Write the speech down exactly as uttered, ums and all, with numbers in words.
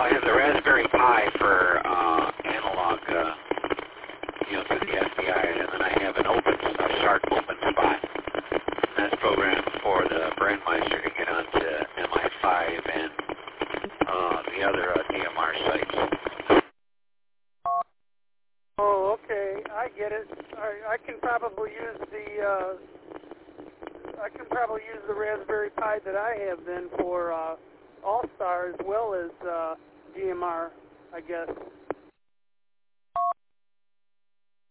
I have the Raspberry Pi for uh, analog, uh, you know, through the S D I, and then I have an open, a Sharp open spot. That's programmed for the Brandmeister to get onto M I five and uh, the other uh, D M R sites. Oh, okay. I get it. I, I can probably use the uh, I can probably use the Raspberry Pi that I have then for uh, All-Star as well as uh, D M R, I guess.